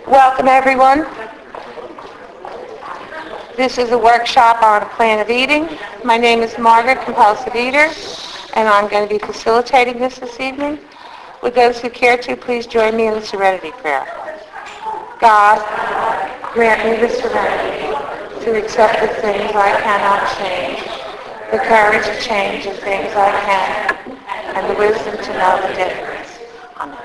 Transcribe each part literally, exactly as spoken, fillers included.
Welcome, everyone. This is a workshop on a plan of eating. My name is Margaret, compulsive eater, and I'm going to be facilitating this this evening. Would those who care to please join me in the Serenity Prayer? God, grant me the serenity to accept the things I cannot change, the courage to change the things I can, and the wisdom to know the difference. Amen.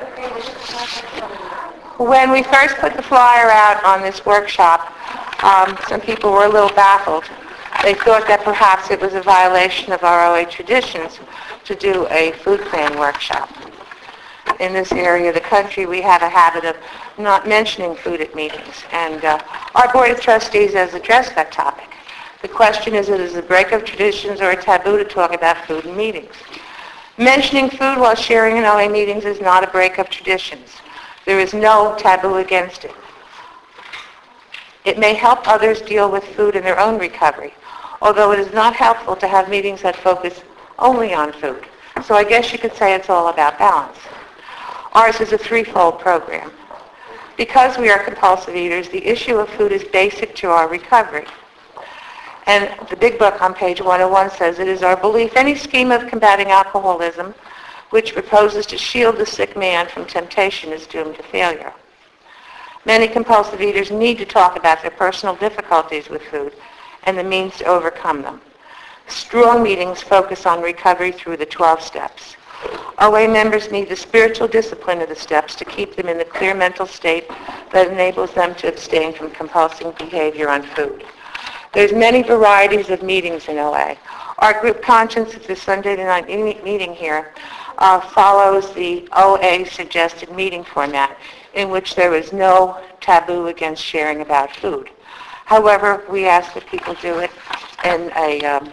When we first put the flyer out on this workshop, um, some people were a little baffled. They thought that perhaps it was a violation of our O A traditions to do a food plan workshop. In this area of the country, we have a habit of not mentioning food at meetings, and uh, our Board of Trustees has addressed that topic. The question is, is it a break of traditions or a taboo to talk about food in meetings? Mentioning food while sharing in O A meetings is not a break of traditions. There is no taboo against it. It may help others deal with food in their own recovery, although it is not helpful to have meetings that focus only on food. So I guess you could say it's all about balance. Ours is a threefold program. Because we are compulsive eaters, the issue of food is basic to our recovery. And the big book on page one oh one says, it is our belief any scheme of combating alcoholism which proposes to shield the sick man from temptation is doomed to failure. Many compulsive eaters need to talk about their personal difficulties with food and the means to overcome them. Strong meetings focus on recovery through the twelve steps. O A members need the spiritual discipline of the steps to keep them in the clear mental state that enables them to abstain from compulsive behavior on food. There's many varieties of meetings in O A. Our group conscience at the Sunday night meeting here uh, follows the O A suggested meeting format in which there is no taboo against sharing about food. However, we ask that people do it in a um,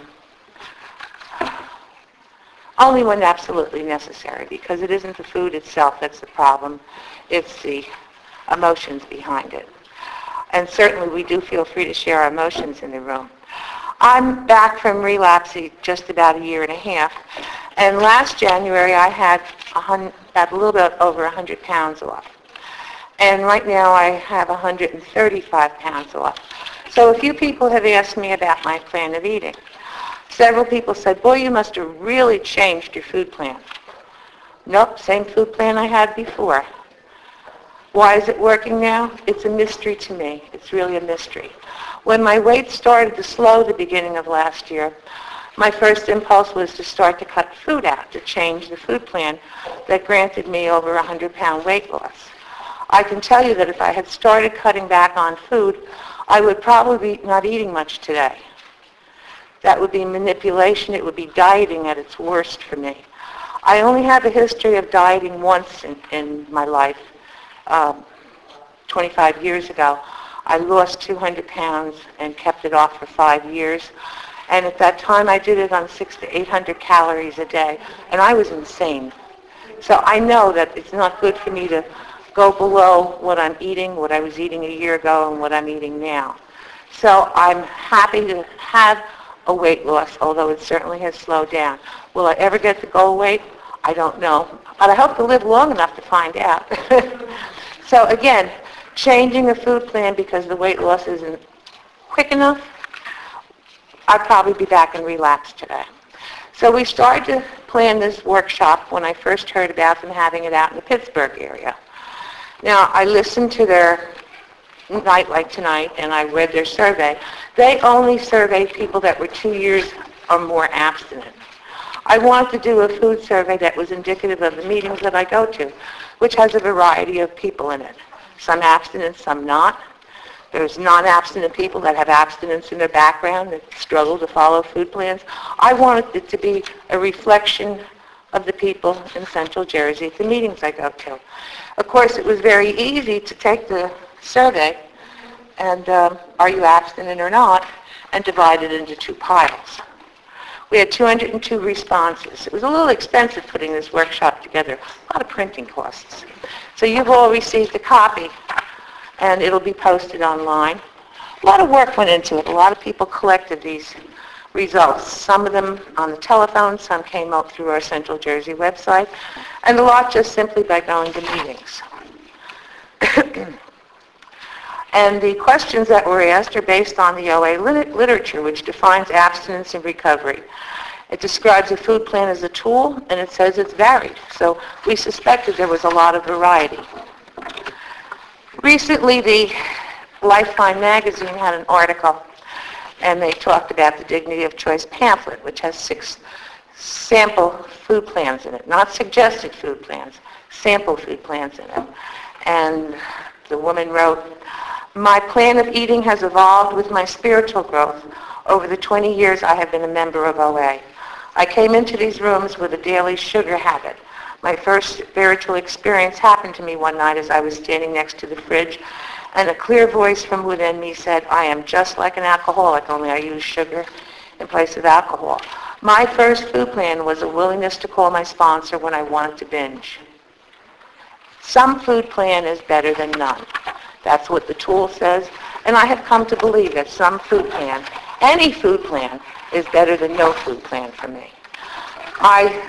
only when absolutely necessary, because it isn't the food itself that's the problem, it's the emotions behind it. And certainly we do feel free to share our emotions in the room. I'm back from relapsing just about a year and a half, and last January I had a, hun- had a little bit over one hundred pounds off. And right now I have one hundred thirty-five pounds off. So a few people have asked me about my plan of eating. Several people said, boy, you must have really changed your food plan. Nope, same food plan I had before. Why is it working now? It's a mystery to me. It's really a mystery. When my weight started to slow the beginning of last year, my first impulse was to start to cut food out, to change the food plan that granted me over a one hundred pound weight loss. I can tell you that if I had started cutting back on food, I would probably be not eating much today. That would be manipulation. It would be dieting at its worst for me. I only have a history of dieting once in, in my life. Um, twenty-five years ago, I lost two hundred pounds and kept it off for five years. And at that time, I did it on six to eight hundred calories a day, and I was insane. So I know that it's not good for me to go below what I'm eating, what I was eating a year ago, and what I'm eating now. So I'm happy to have a weight loss, although it certainly has slowed down. Will I ever get the goal weight? I don't know. But I hope to live long enough to find out. So again, changing a food plan because the weight loss isn't quick enough, I'll probably be back in relapse today. So we started to plan this workshop when I first heard about them having it out in the Pittsburgh area. Now, I listened to their night like tonight, and I read their survey. They only surveyed people that were two years or more abstinent. I wanted to do a food survey that was indicative of the meetings that I go to, which has a variety of people in it. Some abstinent, some not. There's non-abstinent people that have abstinence in their background that struggle to follow food plans. I wanted it to be a reflection of the people in Central Jersey at the meetings I go to. Of course, it was very easy to take the survey and um, are you abstinent or not, and divide it into two piles. We had two hundred two responses. It was a little expensive putting this workshop together, a lot of printing costs. So you've all received a copy, and it'll be posted online. A lot of work went into it. A lot of people collected these results. Some of them on the telephone, some came out through our Central Jersey website, and a lot just simply by going to meetings. And the questions that were asked are based on the O A lit- literature, which defines abstinence and recovery. It describes a food plan as a tool, and it says it's varied. So we suspected there was a lot of variety. Recently, the Lifeline magazine had an article, and they talked about the Dignity of Choice pamphlet, which has six sample food plans in it, not suggested food plans, sample food plans in it. And the woman wrote, "My plan of eating has evolved with my spiritual growth over the twenty years I have been a member of O A. I came into these rooms with a daily sugar habit. My first spiritual experience happened to me one night as I was standing next to the fridge, and a clear voice from within me said, 'I am just like an alcoholic, only I use sugar in place of alcohol.' My first food plan was a willingness to call my sponsor when I wanted to binge. Some food plan is better than none." That's what the tool says, and I have come to believe that some food plan, any food plan, is better than no food plan for me. I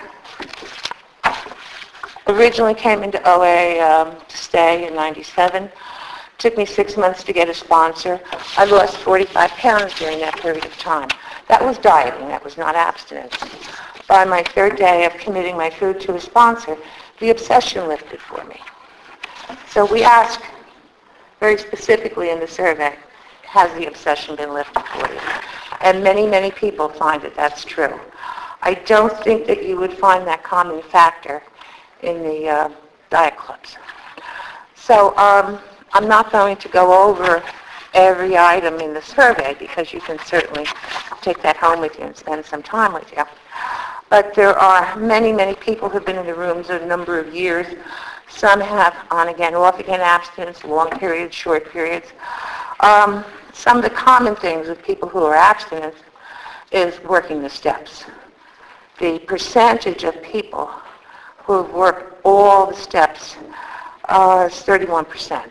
originally came into O A um, to stay in ninety-seven. Took me six months to get a sponsor. I lost forty-five pounds during that period of time. That was dieting, that was not abstinence. By my third day of committing my food to a sponsor, the obsession lifted for me. So we ask very specifically in the survey, has the obsession been lifted for you? And many, many people find that that's true. I don't think that you would find that common factor in the uh, diet clubs. So um, I'm not going to go over every item in the survey because you can certainly take that home with you and spend some time with you. But there are many, many people who have been in the rooms a number of years. Some have on-again, off-again abstinence, long periods, short periods. Um, some of the common things with people who are abstinent is working the steps. The percentage of people who have worked all the steps uh, is thirty-one percent.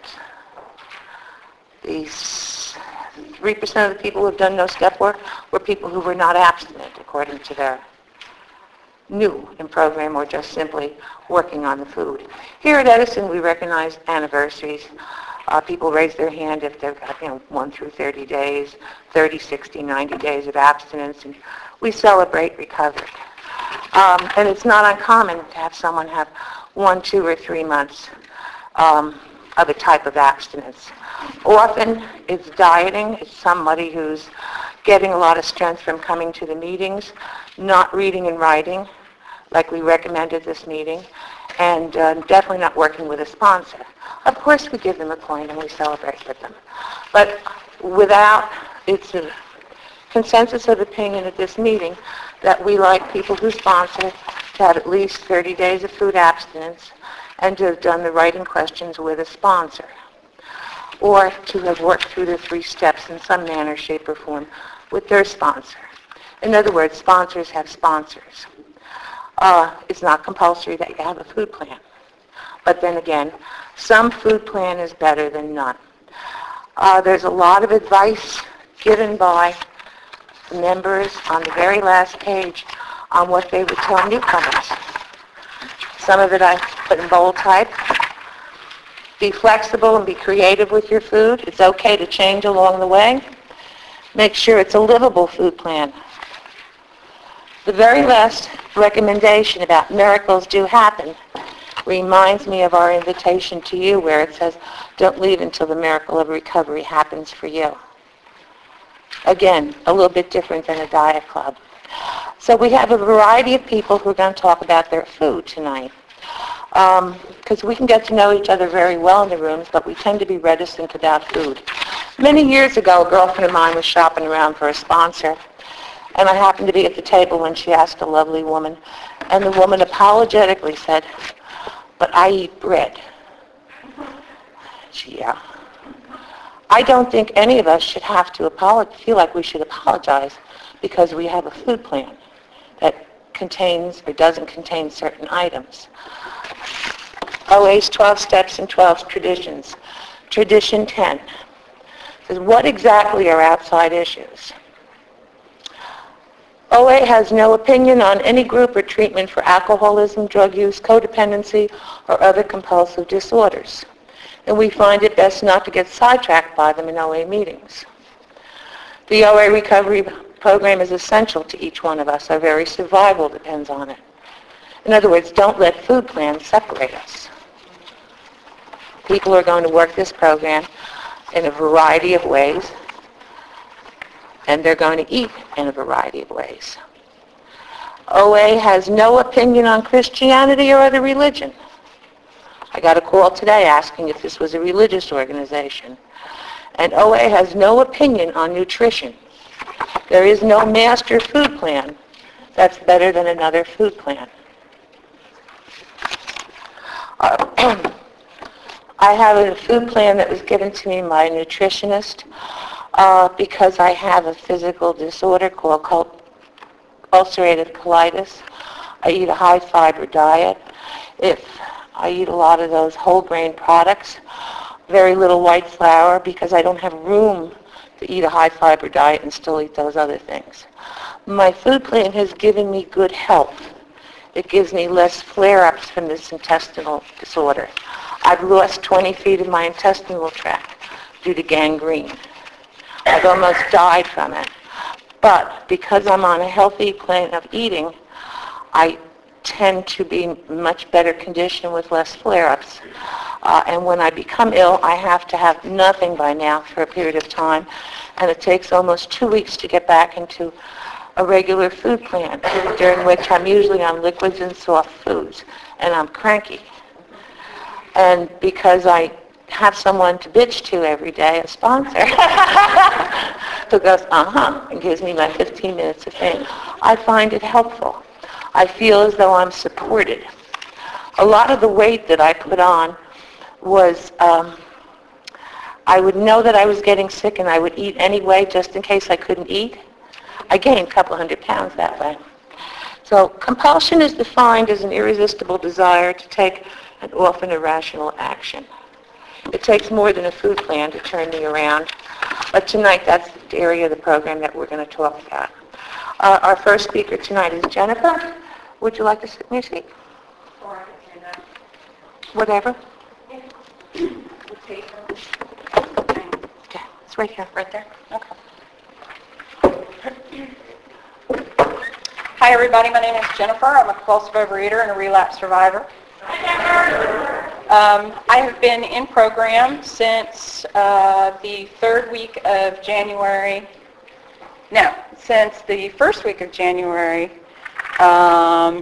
The three percent of the people who have done no step work were people who were not abstinent, according to their new in program or just simply working on the food. Here at Edison, we recognize anniversaries. Uh, people raise their hand if they've got, you know, one through thirty days, thirty, sixty, ninety days of abstinence, and we celebrate recovery. Um, and it's not uncommon to have someone have one, two, or three months um, of a type of abstinence. Often it's dieting. It's somebody who's getting a lot of strength from coming to the meetings, not reading and writing, like we recommended this meeting, and uh, definitely not working with a sponsor. Of course we give them a coin and we celebrate with them. But without, it's a consensus of opinion at this meeting that we like people who sponsor to have at least thirty days of food abstinence and to have done the writing questions with a sponsor, or to have worked through the three steps in some manner, shape, or form with their sponsor. In other words, sponsors have sponsors. Uh, it's not compulsory that you have a food plan. But then again, some food plan is better than none. Uh, there's a lot of advice given by members on the very last page on what they would tell newcomers. Some of it I put in bold type. Be flexible and be creative with your food. It's okay to change along the way. Make sure it's a livable food plan. The very last recommendation about miracles do happen reminds me of our invitation to you where it says, don't leave until the miracle of recovery happens for you. Again, a little bit different than a diet club. So we have a variety of people who are going to talk about their food tonight. Because um, we can get to know each other very well in the rooms, but we tend to be reticent about food. Many years ago, a girlfriend of mine was shopping around for a sponsor, and I happened to be at the table when she asked a lovely woman, and the woman apologetically said, "But I eat bread." She, yeah. I don't think any of us should have to apologize, feel like we should apologize because we have a food plan that contains or doesn't contain certain items. O A's twelve steps and twelve traditions. Tradition ten says, what exactly are outside issues? O A has no opinion on any group or treatment for alcoholism, drug use, codependency, or other compulsive disorders. and we find it best not to get sidetracked by them in O A meetings. The O A recovery program is essential to each one of us. Our very survival depends on it. In other words, don't let food plans separate us. People are going to work this program in a variety of ways, and they're going to eat in a variety of ways. O A has no opinion on Christianity or other religion. I got a call today asking if this was a religious organization. And O A has no opinion on nutrition. There is no master food plan that's better than another food plan. Uh, I have a food plan that was given to me by a nutritionist uh, because I have a physical disorder called cul- ulcerative colitis. I eat a high-fiber diet. If I eat a lot of those whole grain products, very little white flour, because I don't have room to eat a high-fiber diet and still eat those other things. My food plan has given me good health. It gives me less flare-ups from this intestinal disorder. I've lost twenty feet of my intestinal tract due to gangrene. I've almost died from it. But because I'm on a healthy plan of eating, I tend to be much better condition with less flare-ups. Uh, and when I become ill, I have to have nothing by now for a period of time. And it takes almost two weeks to get back into a regular food plan, during which I'm usually on liquids and soft foods. And I'm cranky. And because I have someone to bitch to every day, a sponsor, who goes, uh-huh, and gives me my fifteen minutes of fame, I find it helpful. I feel as though I'm supported. A lot of the weight that I put on was, um, I would know that I was getting sick and I would eat anyway just in case I couldn't eat. I gained a couple hundred pounds that way. So compulsion is defined as an irresistible desire to take an often irrational action. It takes more than a food plan to turn me around. But tonight, that's the area of the program that we're going to talk about. Uh, our first speaker tonight is Jennifer. Would you like to sit in your seat? Or I can stand up. Whatever. Okay, Okay, it's right here. right there? Okay. Hi, everybody. My name is Jennifer. I'm a compulsive overeater and a relapse survivor. Um, I have been in program since uh, the third week of January. No, since the first week of January. Um,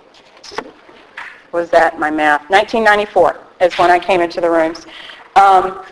was that my math? nineteen ninety-four is when I came into the rooms. Um,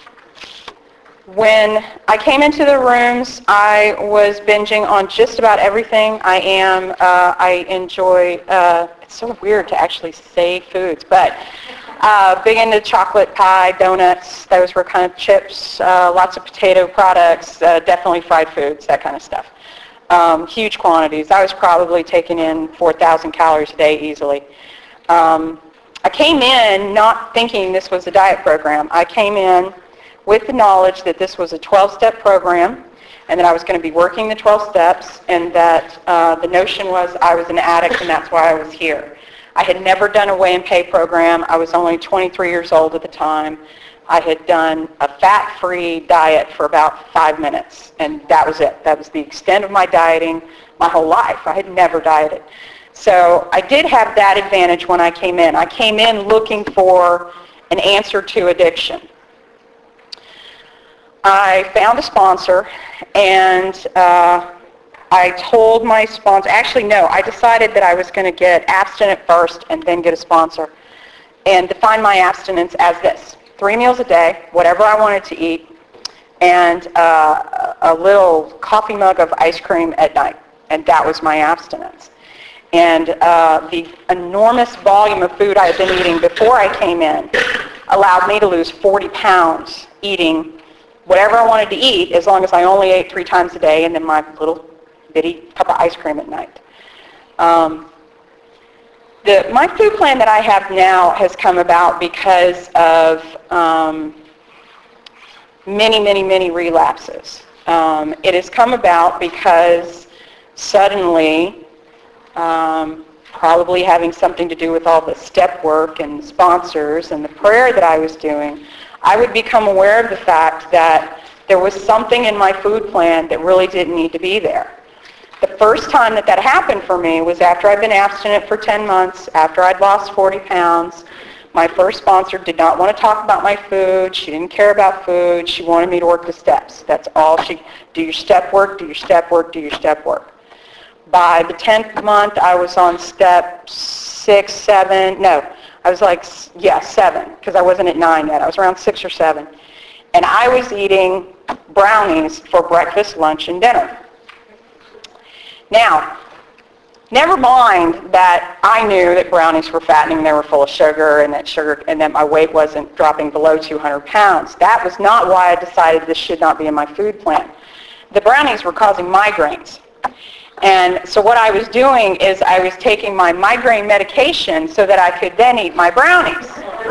when I came into the rooms, I was binging on just about everything. I am, uh, I enjoy, uh, it's so weird to actually say foods, but uh, big into chocolate pie, donuts, those were kind of chips, uh, lots of potato products, uh, definitely fried foods, that kind of stuff. Um, huge quantities. I was probably taking in four thousand calories a day easily. Um, I came in not thinking this was a diet program. I came in with the knowledge that this was a twelve-step program and that I was going to be working the twelve steps, and that uh, the notion was I was an addict and that's why I was here. I had never done a weigh and pay program. I was only twenty-three years old at the time. I had done a fat-free diet for about five minutes, and that was it. That was the extent of my dieting my whole life. I had never dieted. So I did have that advantage when I came in. I came in looking for an answer to addiction. I found a sponsor, and uh, I told my sponsor, actually no, I decided that I was going to get abstinent first and then get a sponsor, and define my abstinence as this: three meals a day, whatever I wanted to eat, and uh, a little coffee mug of ice cream at night, and that was my abstinence. And uh, the enormous volume of food I had been eating before I came in allowed me to lose forty pounds eating whatever I wanted to eat, as long as I only ate three times a day, and then my little bitty cup of ice cream at night. Um, the, my food plan that I have now has come about because of um, many, many, many relapses. Um, it has come about because suddenly, um, probably having something to do with all the step work and sponsors and the prayer that I was doing, I would become aware of the fact that there was something in my food plan that really didn't need to be there. The first time that that happened for me was after I'd been abstinent for ten months, after I'd lost forty pounds. My first sponsor did not want to talk about my food. She didn't care about food. She wanted me to work the steps. That's all she, do your step work, do your step work, do your step work. By the tenth month, I was on step six, seven, no, I was like, yeah, seven, because I wasn't at nine yet. I was around six or seven. And I was eating brownies for breakfast, lunch, and dinner. Now, never mind that I knew that brownies were fattening, they were full of sugar, and that sugar, and that my weight wasn't dropping below two hundred pounds. That was not why I decided this should not be in my food plan. The brownies were causing migraines. And so what I was doing is I was taking my migraine medication so that I could then eat my brownies.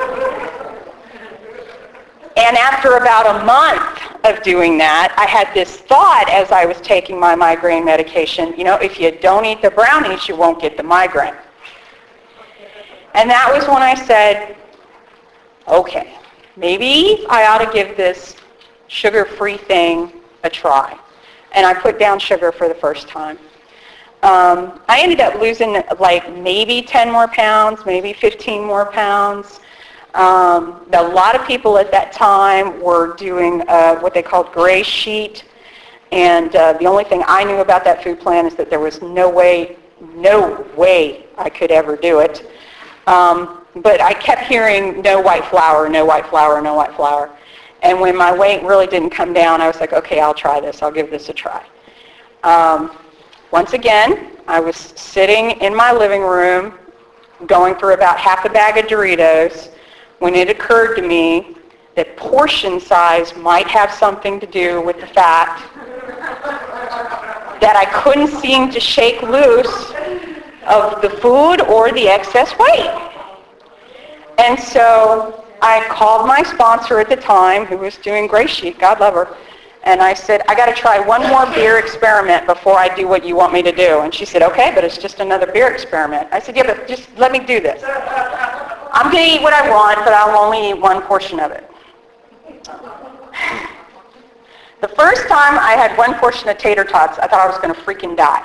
And after about a month of doing that, I had this thought as I was taking my migraine medication, you know, if you don't eat the brownies, you won't get the migraine. And that was when I said, okay, maybe I ought to give this sugar-free thing a try. And I put down sugar for the first time. Um, I ended up losing like maybe ten more pounds, maybe fifteen more pounds. Um, a lot of people at that time were doing uh, what they called gray sheet, and uh, the only thing I knew about that food plan is that there was no way, no way I could ever do it. Um, but I kept hearing no white flour, no white flour, no white flour. And when my weight really didn't come down, I was like, okay, I'll try this. I'll give this a try. Um, once again, I was sitting in my living room going through about half a bag of Doritos when it occurred to me that portion size might have something to do with the fact that I couldn't seem to shake loose of the food or the excess weight. And so I called my sponsor at the time, who was doing Gray Sheet, God love her, and I said, I got to try one more beer experiment before I do what you want me to do. And she said, okay, but it's just another beer experiment. I said, yeah, but just let me do this. I'm going to eat what I want, but I'll only eat one portion of it. The first time I had one portion of tater tots, I thought I was going to freaking die.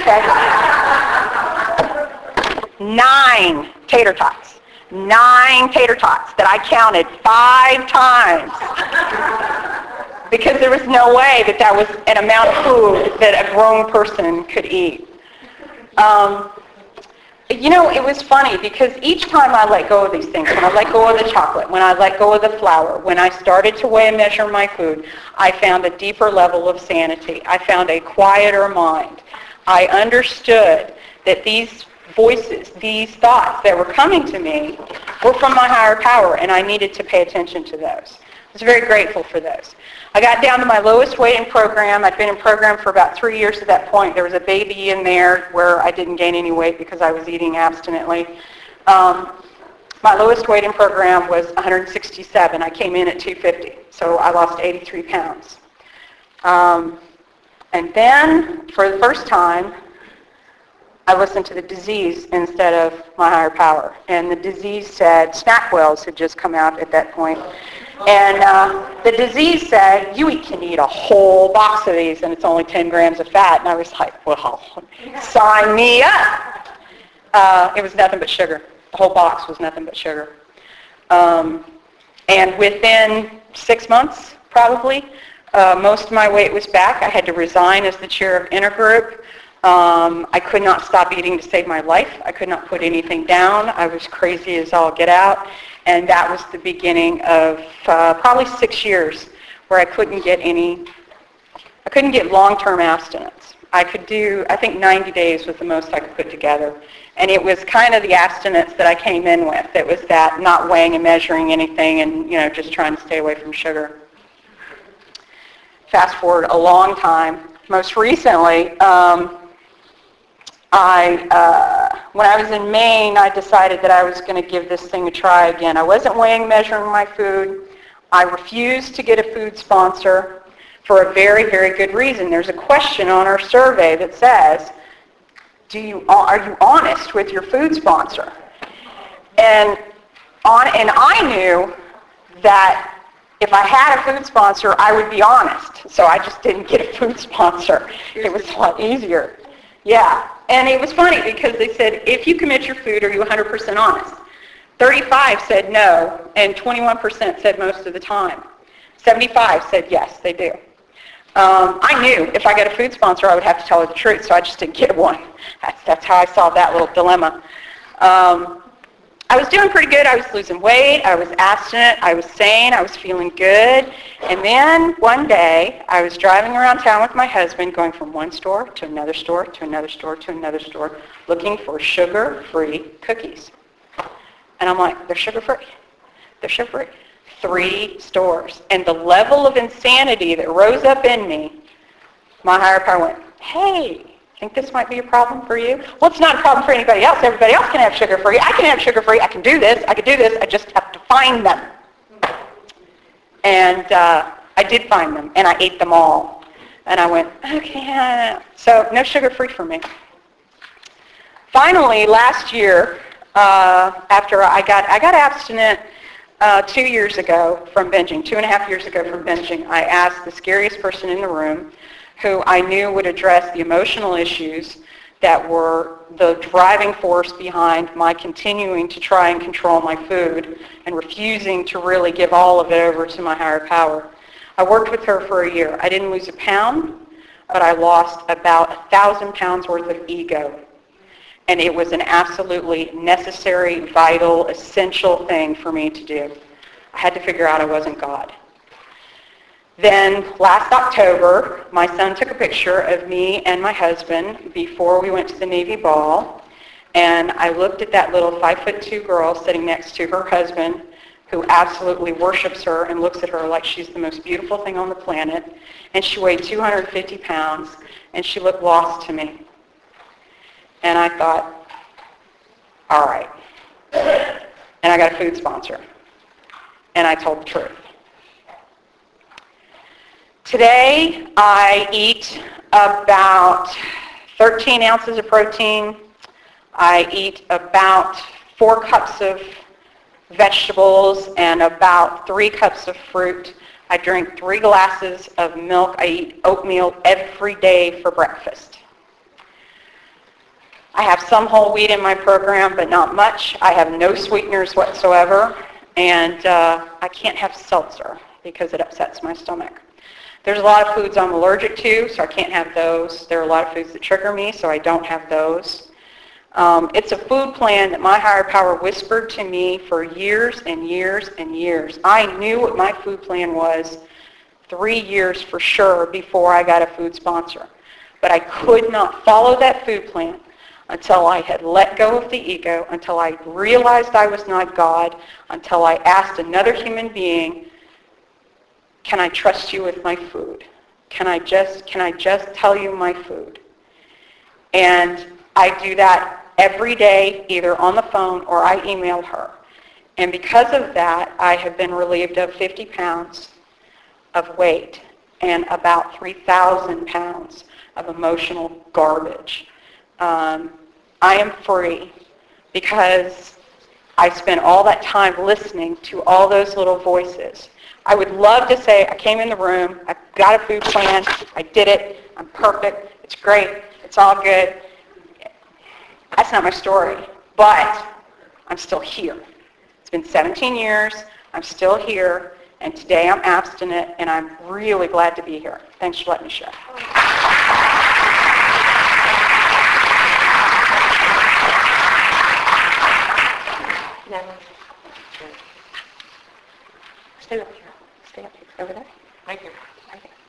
Okay? Nine tater tots. Nine tater tots that I counted five times. Because there was no way that that was an amount of food that a grown person could eat. Um, you know, it was funny because each time I let go of these things, when I let go of the chocolate, when I let go of the flour, when I started to weigh and measure my food, I found a deeper level of sanity. I found a quieter mind. I understood that these voices, these thoughts that were coming to me were from my higher power, and I needed to pay attention to those. I was very grateful for those. I got down to my lowest weight in program. I'd been in program for about three years at that point. There was a baby in there where I didn't gain any weight because I was eating abstinently. Um, my lowest weight in program was one hundred sixty-seven. I came in at two fifty, so I lost eighty-three pounds. Um, and then, for the first time, I listened to the disease instead of my higher power. And the disease said, SnackWells had just come out at that point. And uh, the disease said, you can eat a whole box of these and it's only ten grams of fat. And I was like, well, sign me up. Uh, it was nothing but sugar. The whole box was nothing but sugar. Um, and within six months, probably, uh, most of my weight was back. I had to resign as the chair of intergroup. Um, I could not stop eating to save my life. I could not put anything down. I was crazy as all get out. And that was the beginning of uh, probably six years where I couldn't get any, I couldn't get long-term abstinence. I could do, I think ninety days was the most I could put together. And it was kind of the abstinence that I came in with. It was that not weighing and measuring anything and, you know, just trying to stay away from sugar. Fast forward a long time. Most recently, um, I, uh, when I was in Maine, I decided that I was going to give this thing a try again. I wasn't weighing, measuring my food. I refused to get a food sponsor for a very, very good reason. There's a question on our survey that says, "Do you are you honest with your food sponsor?" And on, and I knew that if I had a food sponsor, I would be honest. So I just didn't get a food sponsor. It was a lot easier. Yeah. And it was funny because they said, if you commit your food, are you one hundred percent honest? thirty-five said no, and twenty-one percent said most of the time. seventy-five said yes, they do. Um, I knew if I got a food sponsor, I would have to tell her the truth, so I just didn't get one. That's, that's how I solved that little dilemma. Um, I was doing pretty good. I was losing weight. I was abstinent. I was sane. I was feeling good. And then one day, I was driving around town with my husband, going from one store to another store to another store to another store, looking for sugar-free cookies. And I'm like, they're sugar-free. They're sugar-free. Three stores. And the level of insanity that rose up in me, my higher power went, hey, think this might be a problem for you? Well, it's not a problem for anybody else. Everybody else can have sugar-free. I can have sugar-free. I can do this. I can do this. I just have to find them. And uh, I did find them, and I ate them all. And I went, okay, so no sugar-free for me. Finally, last year, uh, after I got, I got abstinent uh, two years ago from binging, two and a half years ago from binging, I asked the scariest person in the room, who I knew would address the emotional issues that were the driving force behind my continuing to try and control my food and refusing to really give all of it over to my higher power. I worked with her for a year. I didn't lose a pound, but I lost about a thousand pounds worth of ego. And it was an absolutely necessary, vital, essential thing for me to do. I had to figure out I wasn't God. Then last October, my son took a picture of me and my husband before we went to the Navy ball, and I looked at that little five foot two girl sitting next to her husband, who absolutely worships her and looks at her like she's the most beautiful thing on the planet, and she weighed two hundred fifty pounds, and she looked lost to me. And I thought, all right. And I got a food sponsor, and I told the truth. Today, I eat about thirteen ounces of protein. I eat about four cups of vegetables and about three cups of fruit. I drink three glasses of milk. I eat oatmeal every day for breakfast. I have some whole wheat in my program, but not much. I have no sweeteners whatsoever, and uh, I can't have seltzer because it upsets my stomach. There's a lot of foods I'm allergic to, so I can't have those. There are a lot of foods that trigger me, so I don't have those. Um, it's a food plan that my higher power whispered to me for years and years and years. I knew what my food plan was three years for sure before I got a food sponsor. But I could not follow that food plan until I had let go of the ego, until I realized I was not God, until I asked another human being, can I trust you with my food? Can I just, can I just tell you my food? And I do that every day, either on the phone or I email her. And because of that, I have been relieved of fifty pounds of weight and about three thousand pounds of emotional garbage. Um, I am free because I spent all that time listening to all those little voices. I would love to say I came in the room, I got a food plan, I did it, I'm perfect, it's great, it's all good. That's not my story, but I'm still here. It's been seventeen years, I'm still here, and today I'm abstinent, and I'm really glad to be here. Thanks for letting me share. Stay up here. Stay up here. Over there? Right here. Right there.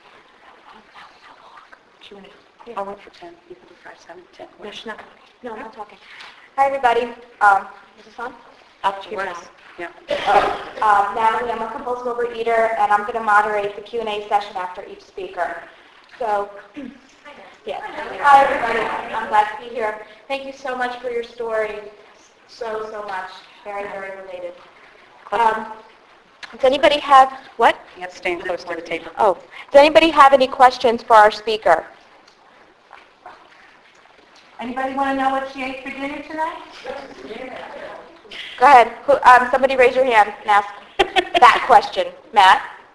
Two minutes. I went for ten. You can do five, seven, ten. No, she's not. No, I'm not talking. Hi, everybody. Um, is this on? Up to you now. Yeah. Um, Natalie, I'm a compulsive overeater, and I'm going to moderate the Q and A session after each speaker. So, yeah. Hi, everybody. I'm glad to be here. Thank you so much for your story. So, so much. Very, very related. Um, does anybody have, what? You have to stand close to the table. Oh, does anybody have any questions for our speaker? Anybody want to know what she ate for dinner tonight? Go ahead. Who, um, somebody raise your hand and ask that question. Matt?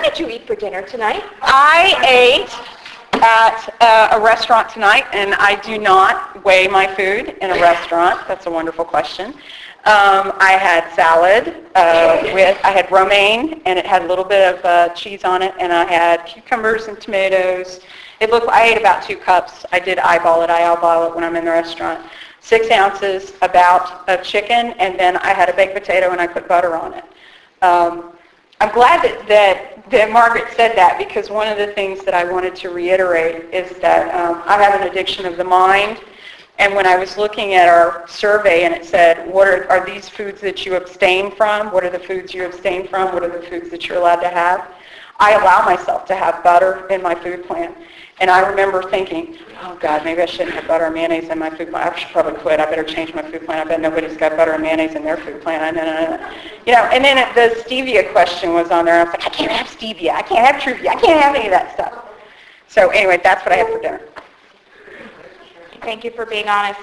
did you eat for dinner tonight? I ate at uh, a restaurant tonight, and I do not weigh my food in a restaurant. That's a wonderful question. Um, I had salad uh, with, I had romaine, and it had a little bit of uh, cheese on it, and I had cucumbers and tomatoes. It looked, I ate about two cups. I did eyeball it. I eyeball it when I'm in the restaurant. Six ounces about of chicken, and then I had a baked potato, and I put butter on it. Um, I'm glad that, that, that Margaret said that, because one of the things that I wanted to reiterate is that um, I have an addiction of the mind. And when I was looking at our survey and it said, what are, are these foods that you abstain from? What are the foods you abstain from? What are the foods that you're allowed to have? I allow myself to have butter in my food plan. And I remember thinking, oh God, maybe I shouldn't have butter and mayonnaise in my food plan. I should probably quit. I better change my food plan. I bet nobody's got butter and mayonnaise in their food plan. I, no, no, no. You know, and then the stevia question was on there. I was like, I can't have stevia. I can't have truvia. I can't have any of that stuff. So anyway, that's what I had for dinner. Thank you for being honest.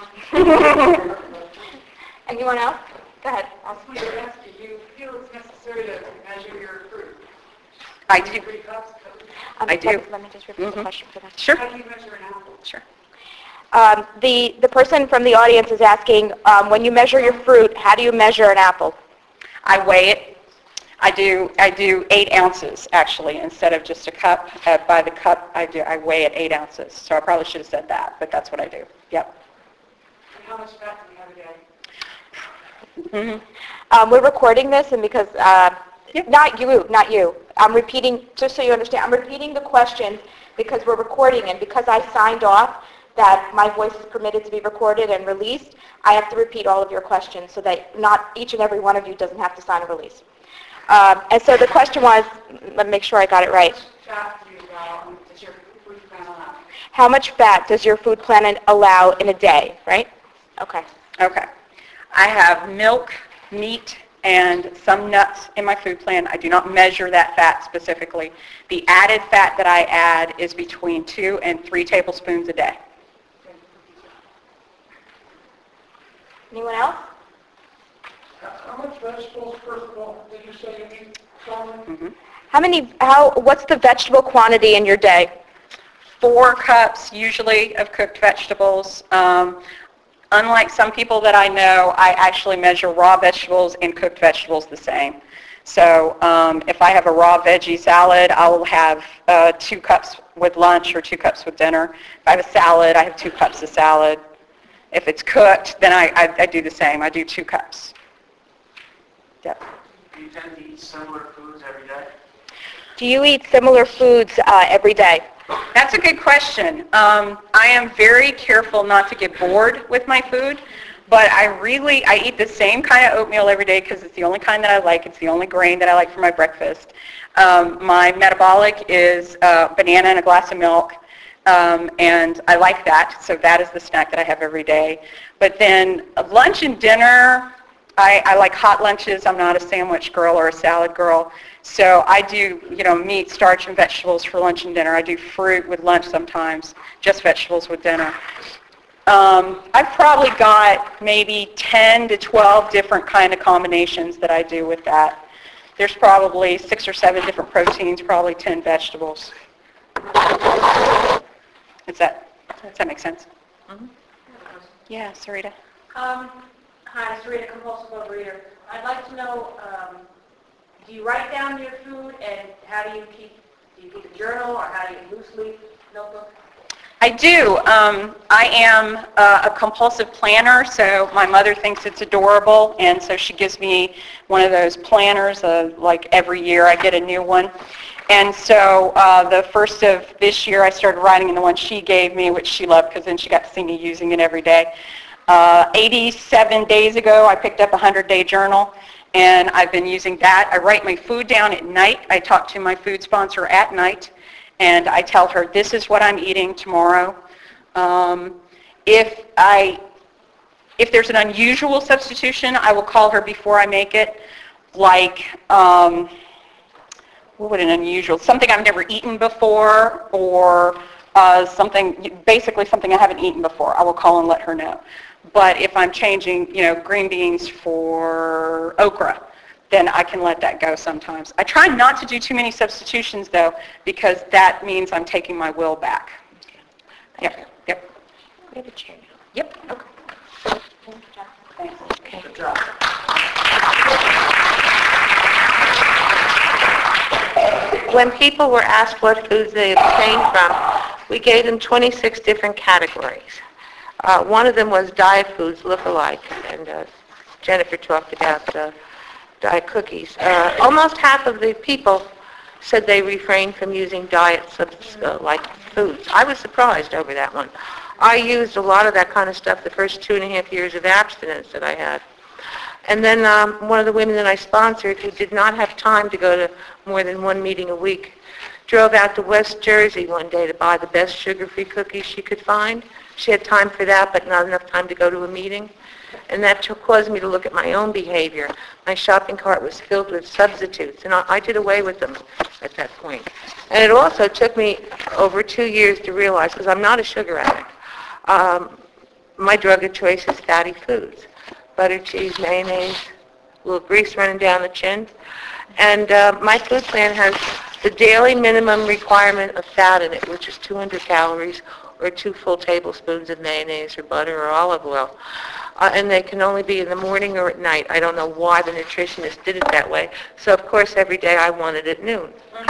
Anyone else? Go ahead. I was going to ask you, do you feel it's necessary to measure your fruit? I do. Three cups? Um, I do. Let me, let me just repeat Mm-hmm. the question for that. Sure. How do you measure an apple? Sure. Um, the, the person from the audience is asking, um, when you measure your fruit, how do you measure an apple? I weigh it. I do I do eight ounces actually instead of just a cup. Uh, by the cup, I do I weigh it eight ounces. So I probably should have said that, but that's what I do. Yep. And how much fat do you have a day? Mm-hmm. Um, we're recording this, and because, uh, Yeah. not you, not you. I'm repeating, just so you understand, I'm repeating the questions because we're recording, and because I signed off that my voice is permitted to be recorded and released, I have to repeat all of your questions so that not each and every one of you doesn't have to sign a release. Um, and so the question was, let me make sure I got it right. Fat do you allow, does your food plan allow? How much fat does your food plan allow in a day, right? Okay. Okay. I have milk, meat, and some nuts in my food plan. I do not measure that fat specifically. The added fat that I add is between two and three tablespoons a day. Anyone else? How much vegetables, first of all, did you say you eat? Mm-hmm. How many, how, what's the vegetable quantity in your day? Four cups usually of cooked vegetables. Um, unlike some people that I know, I actually measure raw vegetables and cooked vegetables the same. So um, if I have a raw veggie salad, I'll have uh, two cups with lunch or two cups with dinner. If I have a salad, I have two cups of salad. If it's cooked, then I, I, I do the same. I do two cups. Yep. Do you tend to eat similar foods every day? Do you eat similar foods uh, every day? That's a good question. Um, I am very careful not to get bored with my food, but I really, I eat the same kind of oatmeal every day because it's the only kind that I like. It's the only grain that I like for my breakfast. Um, my metabolic is uh, banana and a glass of milk, um, and I like that, so that is the snack that I have every day. But then uh, lunch and dinner, I, I like hot lunches. I'm not a sandwich girl or a salad girl. So I do, you know, meat, starch, and vegetables for lunch and dinner. I do fruit with lunch sometimes, just vegetables with dinner. Um, I've probably got maybe ten to twelve different kind of combinations that I do with that. There's probably six or seven different proteins, probably ten vegetables. Does that, does that make sense? Mm-hmm. Yeah, Sarita. Um, hi, Sarita, compulsive overeater. I'd like to know, um, do you write down your food, and how do you keep, do you keep a journal, or how do you loose leaf notebook? I do. Um, I am uh, a compulsive planner, so my mother thinks it's adorable, and so she gives me one of those planners. Uh, like every year I get a new one. And so uh, the first of this year I started writing in the one she gave me, which she loved because then she got to see me using it every day. Uh, eighty-seven days ago I picked up a hundred-day journal, and I've been using that. I write my food down at night. I talk to my food sponsor at night, and I tell her this is what I'm eating tomorrow. Um, if I, if there's an unusual substitution, I will call her before I make it, like, um, what would an unusual, something I've never eaten before, or uh, something, basically something I haven't eaten before. I will call and let her know. But if I'm changing, you know, green beans for okra, then I can let that go sometimes. I try not to do too many substitutions, though, because that means I'm taking my will back. Yep, yep, We have a chair now. yep. Okay. Thanks. Okay. Good job. When people were asked what foods they abstained from, we gave them twenty-six different categories. Uh, one of them was diet foods, look-alike, and uh, Jennifer talked about uh, diet cookies. Uh, almost half of the people said they refrained from using diet subs- uh, like foods. I was surprised over that one. I used a lot of that kind of stuff the first two and a half years of abstinence that I had. And then um, one of the women that I sponsored, who did not have time to go to more than one meeting a week, drove out to West Jersey one day to buy the best sugar-free cookies she could find. She had time for that, but not enough time to go to a meeting. And that t- caused me to look at my own behavior. My shopping cart was filled with substitutes, and I, I did away with them at that point. And it also took me over two years to realize, because I'm not a sugar addict, um, my drug of choice is fatty foods. Butter, cheese, mayonnaise, a little grease running down the chin. And uh, my food plan has the daily minimum requirement of fat in it, which is two hundred calories, or two full tablespoons of mayonnaise or butter or olive oil. Uh, and they can only be in the morning or at night. I don't know why the nutritionist did it that way. So, of course, every day I want it at noon.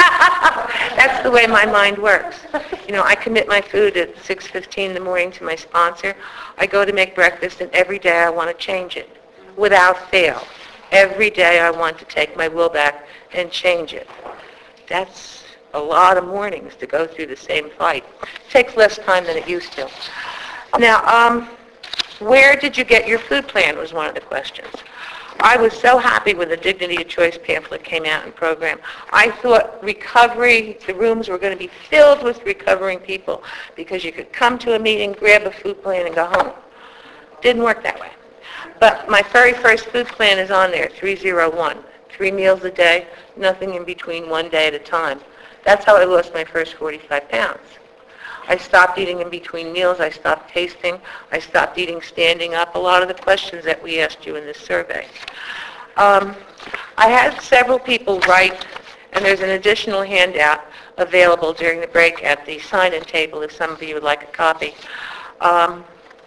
That's the way my mind works. You know, I commit my food at six fifteen in the morning to my sponsor. I go to make breakfast, and every day I want to change it without fail. Every day I want to take my will back and change it. That's a lot of mornings to go through the same fight. It takes less time than it used to. Now, um, where did you get your food plan was one of the questions. I was so happy when the Dignity of Choice pamphlet came out in program. I thought recovery, the rooms were going to be filled with recovering people because you could come to a meeting, grab a food plan, and go home. Didn't work that way. But my very first food plan is on there, three oh one. Three meals a day, nothing in between, one day at a time. That's how I lost my first forty-five pounds. I stopped eating in between meals. I stopped tasting. I stopped eating standing up. A lot of the questions that we asked you in this survey. Um, I had several people write, and there's an additional handout available during the break at the sign-in table if some of you would like a copy. Um,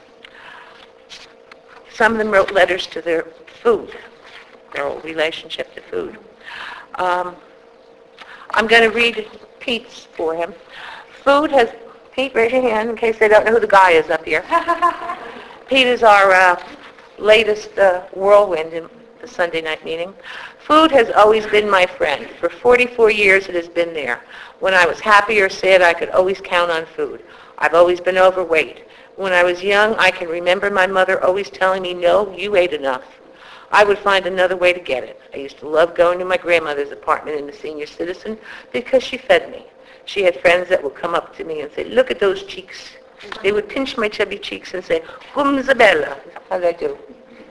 some of them wrote letters to their food, their old relationship to food. Um, I'm going to read Pete's for him. Food has... Pete, raise your hand in case they don't know who the guy is up here. Pete is our uh, latest uh, whirlwind in the Sunday night meeting. Food has always been my friend. For forty-four years it has been there. When I was happy or sad, I could always count on food. I've always been overweight. When I was young, I can remember my mother always telling me, no, you ate enough. I would find another way to get it. I used to love going to my grandmother's apartment in the senior citizen because she fed me. She had friends that would come up to me and say, look at those cheeks. They would pinch my chubby cheeks and say, cum Isabella. How'd I do?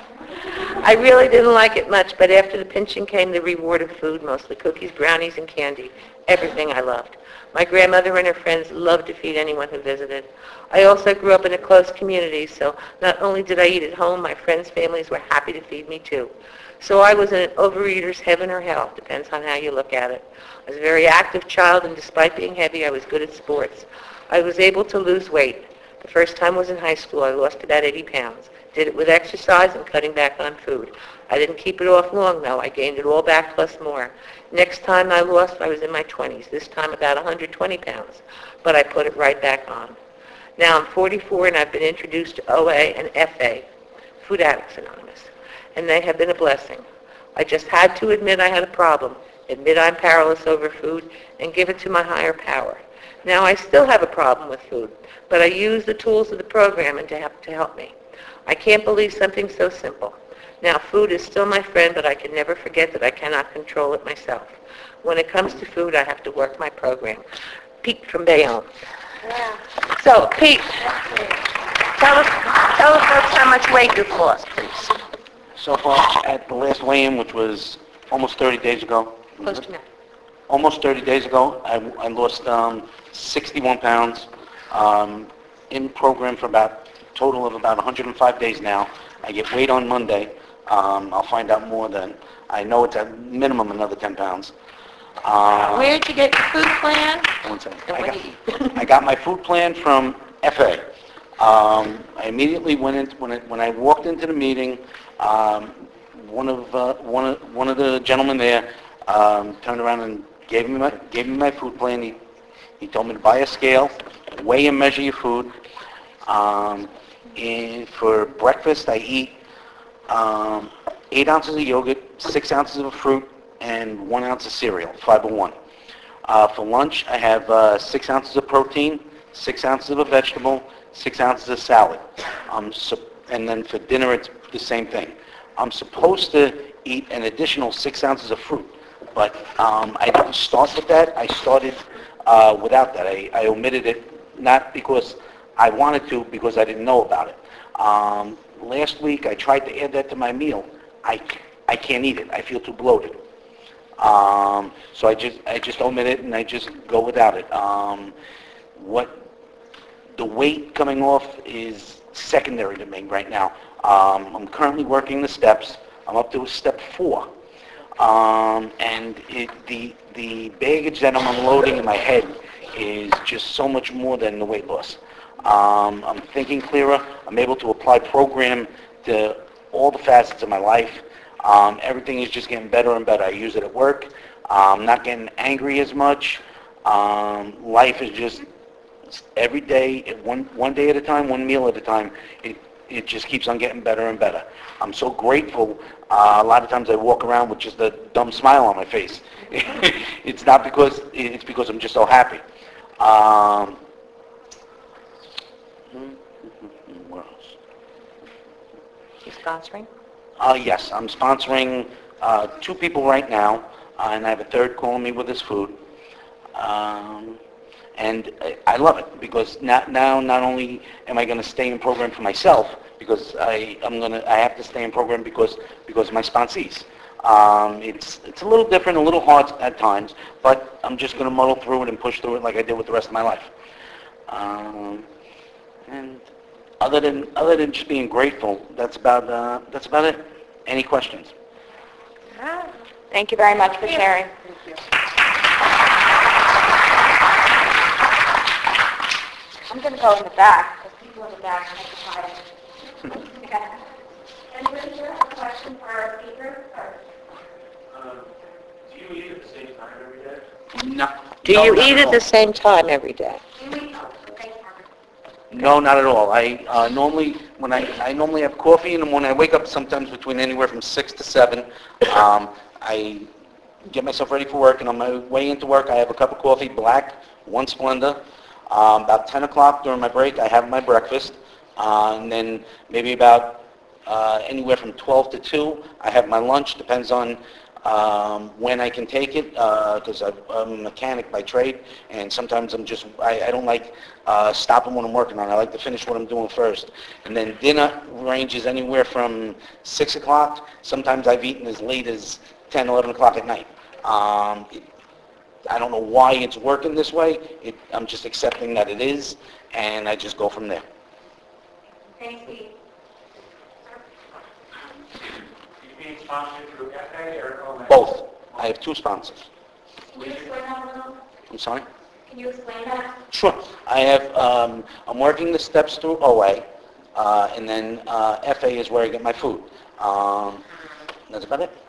I really didn't like it much, but after the pinching came the reward of food, mostly cookies, brownies, and candy. Everything I loved. My grandmother and her friends loved to feed anyone who visited. I also grew up in a close community, so not only did I eat at home, my friends' families were happy to feed me too. So I was in an overeater's heaven or hell, depends on how you look at it. I was a very active child, and despite being heavy, I was good at sports. I was able to lose weight. The first time was in high school. I lost about eighty pounds. Did it with exercise and cutting back on food. I didn't keep it off long, though. I gained it all back plus more. Next time I lost, I was in my twenties, this time about one hundred twenty pounds. But I put it right back on. Now I'm forty-four, and I've been introduced to O A and F A, Food Addicts Anonymous, and they have been a blessing. I just had to admit I had a problem, admit I'm powerless over food, and give it to my higher power. Now I still have a problem with food, but I use the tools of the program and to help, to help me. I can't believe something so simple. Now food is still my friend, but I can never forget that I cannot control it myself. When it comes to food, I have to work my program. Pete from Bayonne. Yeah. So, Pete, tell us, tell us folks how much weight you've lost, please. So far, at the last weigh-in, which was almost thirty days ago, Close to now. almost thirty days ago, I, I lost um, sixty-one pounds. Um, in program for about a total of about one hundred five days now. I get weighed on Monday. Um, I'll find out more then. I know it's at minimum another ten pounds. Uh, Where'd you get your food plan? One second. And I what got, do you eat? I got my food plan from F A. Um, I immediately went in, when I, when I walked into the meeting, um, one of, uh, one of, one of the gentlemen there, um, turned around and gave me my, gave me my food plan. He, he told me to buy a scale, weigh and measure your food. Um, and for breakfast, I eat, um, eight ounces of yogurt, six ounces of fruit, and one ounce of cereal, fiber one. Uh, for lunch, I have uh, six ounces of protein, six ounces of a vegetable, six ounces of salad. Um, so, and then for dinner, it's the same thing. I'm supposed to eat an additional six ounces of fruit, but um, I didn't start with that. I started uh, without that. I, I omitted it, not because I wanted to, because I didn't know about it. Um, last week, I tried to add that to my meal. I, I can't eat it. I feel too bloated. Um, so I just I just omit it and I just go without it. Um, what the weight coming off is secondary to me right now. Um, I'm currently working the steps. I'm up to step four, um, and it, the the baggage that I'm unloading in my head is just so much more than the weight loss. Um, I'm thinking clearer. I'm able to apply program to all the facets of my life. Um, everything is just getting better and better. I use it at work. I'm not getting angry as much. Um, life is just every day, one one day at a time, one meal at a time. It it just keeps on getting better and better. I'm so grateful. Uh, a lot of times I walk around with just a dumb smile on my face. It's not because it's because I'm just so happy. Um, what else? You sponsoring? Uh, yes, I'm sponsoring uh, two people right now, uh, and I have a third calling me with his food. Um, and I, I love it because now, now not only am I going to stay in program for myself, because I, I'm going to I have to stay in program because because of my sponsees. Um, it's it's a little different, a little hard at times, but I'm just going to muddle through it and push through it like I did with the rest of my life. Um, and Other than other than just being grateful, that's about uh, that's about it. Any questions? Thank you very much for sharing. I'm going to go in the back, because people in the back are tired. Anybody here have a question for our speaker? Or- Um, Do you eat at the same time every day? No. Do No, you not eat at at all. the same time every day? Do we? Oh, thanks, Margaret. No, not at all. I uh, normally when I I normally have coffee in the morning. I wake up sometimes between anywhere from six to seven. Um, I get myself ready for work, and on my way into work, I have a cup of coffee, black, one Splenda. Um, about ten o'clock during my break, I have my breakfast, uh, and then maybe about uh, anywhere from twelve to two, I have my lunch. Depends on um, when I can take it, because I'm a mechanic by trade, and sometimes I'm just I, I don't like uh, stopping what I'm working on. I like to finish what I'm doing first. And then dinner ranges anywhere from six o'clock. Sometimes I've eaten as late as ten, eleven o'clock at night. Um, it, I don't know why it's working this way. It, I'm just accepting that it is, and I just go from there. Thanks, Pete. You being sponsored through F A or O M A? Both. I have two sponsors. Can you explain that a little? I'm sorry? Can you explain that? Sure. I have, um, I'm working the steps through O A, uh, and then uh, F A is where I get my food. Um, that's about it.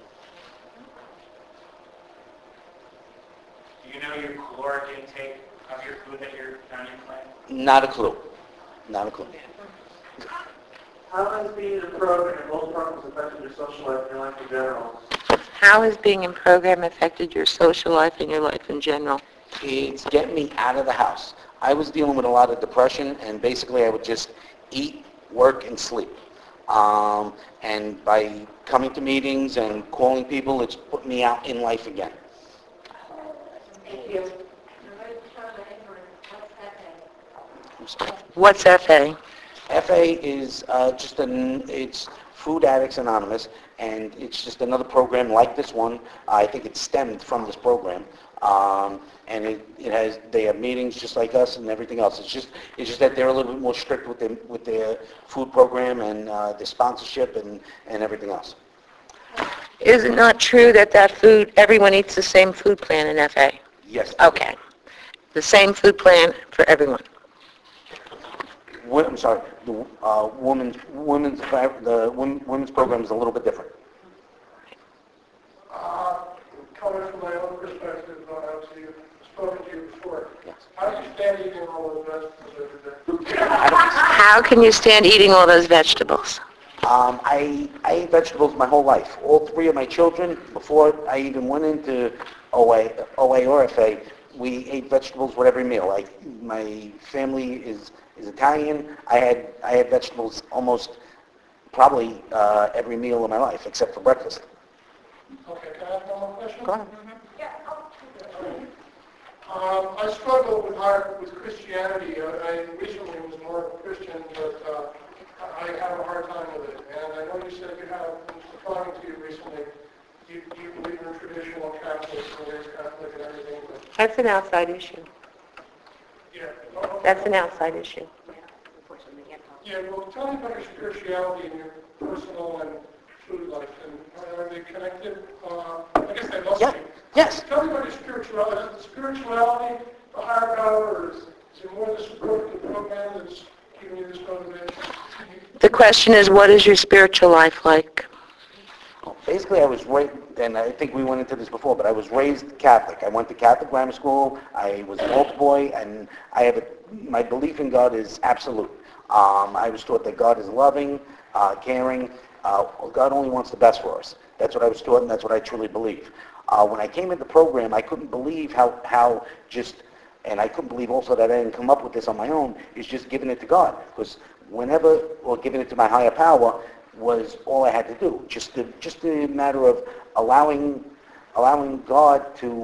Do you know your caloric intake of your food that you're on your plan? Not a clue. Not a clue. How has being in a program in both programs affected your social life and your life in general? How has being in program affected your social life and your life in general? It's getting me out of the house. I was dealing with a lot of depression, and basically I would just eat, work, and sleep. Um, and by coming to meetings and calling people, it's put me out in life again. Thank you. What's F A? F A is uh, just an, it's Food Addicts Anonymous, and it's just another program like this one. I think it stemmed from this program. Um, and it, it has, they have meetings just like us and everything else. It's just, it's just that they're a little bit more strict with their, with their food program and uh, their sponsorship and, and everything else. Is it not true that that food, everyone eats the same food plan in F A? Yes. Okay. The same food plan for everyone. Wo- I'm sorry, the uh, women's, women's, the wom- women's program is a little bit different. Uh, Coming from my own perspective, uh, obviously, I've spoken to you before. Yes. How do you stand eating all those vegetables every day? How can you stand eating all those vegetables? Um, I, I ate vegetables my whole life. All three of my children, before I even went into O A, O A or F A, we ate vegetables with every meal. Like, my family is, is Italian. I had, I had vegetables almost probably uh, every meal of my life, except for breakfast. Okay, can I ask one more question? Go ahead. Um, I struggle with hard, with Christianity. I, I recently was more of a Christian, but uh, I have a hard time with it. And I know you said you have, talking to you recently, you, you believe in traditional Catholic, and raised Catholic and everything, but That's an outside issue. yeah. well, That's an outside issue. Yeah, well, tell me about your spirituality and your personal and food life, and are they connected? Uh, I guess they must Yeah. be. Yes. Tell me about your spirituality. Is the spirituality the higher power, or is is it more the support of the program that's giving you this motivation? The question is, what is your spiritual life like? Well, basically, I was raised, and I think we went into this before, but I was raised Catholic. I went to Catholic grammar school. I was an altar boy, and I have a, my belief in God is absolute. Um, I was taught that God is loving, uh, caring. Uh, God only wants the best for us. That's what I was taught, and that's what I truly believe. Uh, when I came into the program, I couldn't believe how, how just, and I couldn't believe also that I didn't come up with this on my own, is just giving it to God. Because whenever, or giving it to my higher power, was all I had to do. Just the, just a matter of allowing, allowing God to,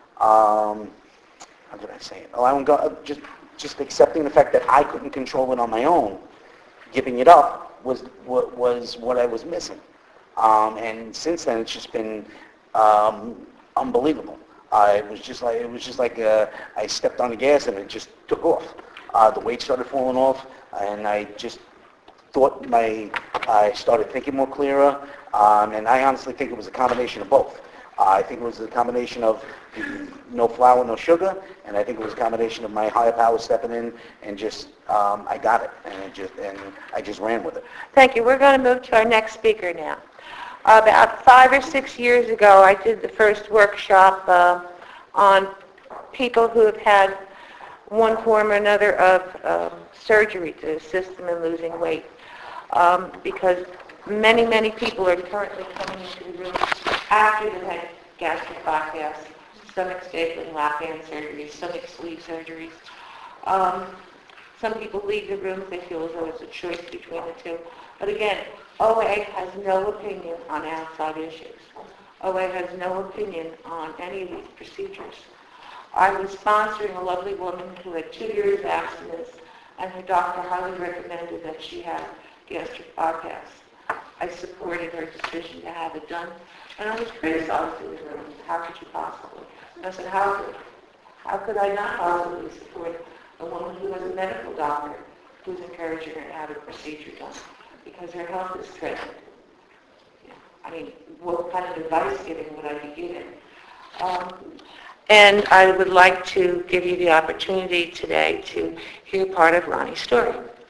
um, how did I say it? Allowing God, just, just accepting the fact that I couldn't control it on my own. Giving it up was what was what I was missing. Um, and since then, it's just been um, unbelievable. Uh, it was just like it was just like uh, I stepped on the gas and it just took off. Uh, the weight started falling off, and I just thought my I started thinking more clearer. Um, and I honestly think it was a combination of both. Uh, I think it was a combination of the no flour, no sugar, and I think it was a combination of my higher power stepping in and just um, I got it, and it just and I just ran with it. Thank you. We're going to move to our next speaker now. About five or six years ago, I did the first workshop uh, on people who have had one form or another of um, surgery to assist them in losing weight. Um, because many, many people are currently coming into the room after they've had gastric bypass, stomach stapling, lap band surgeries, stomach sleeve surgeries. Um, some people leave the room if they feel as though it's a choice between the two. But again, O A has no opinion on outside issues. O A has no opinion on any of these procedures. I was sponsoring a lovely woman who had two years of abstinence, and her doctor highly recommended that she have gastric bypass. I supported her decision to have it done, and I was criticized in the room. How could you possibly? I said, how could, how could I not possibly support a woman who has a medical doctor who's encouraging her to have a procedure done? Because her health is threatened. Yeah. I mean, what kind of advice giving would I be giving? Um, and I would like to give you the opportunity today to hear part of Ronnie's story.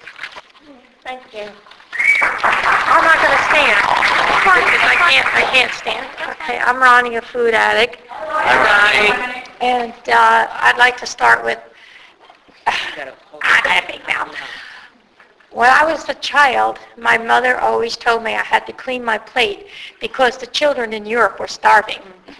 Thank you. I'm not going to stand because I can't. I can't stand. Okay, I'm Ronnie, a food addict. Hi, Ronnie. And uh, I'd like to start with. I got a big mouth. When I was a child, my mother always told me I had to clean my plate because the children in Europe were starving.